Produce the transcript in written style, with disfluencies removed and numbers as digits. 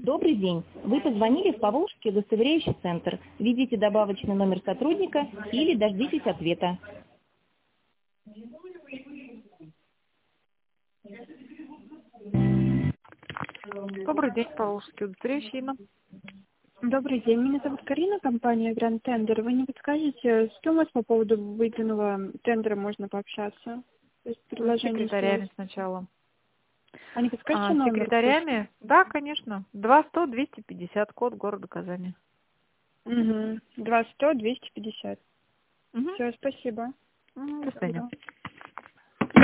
Добрый день. Вы позвонили в Поволжский удостоверяющий центр. Введите добавочный номер сотрудника или дождитесь ответа. Добрый день, Поволжский удостоверяющий. Добрый день, меня зовут Карина, компания Grand Tender. Вы не подскажете, с кем у вас по поводу выигранного тендера можно пообщаться? То есть С предложение секретарями сделать. сначала. А не подскажете С номер? секретарями? Да, конечно. 200-250, код города Казани. Угу. 200-250. Угу. Все, спасибо. До свидания.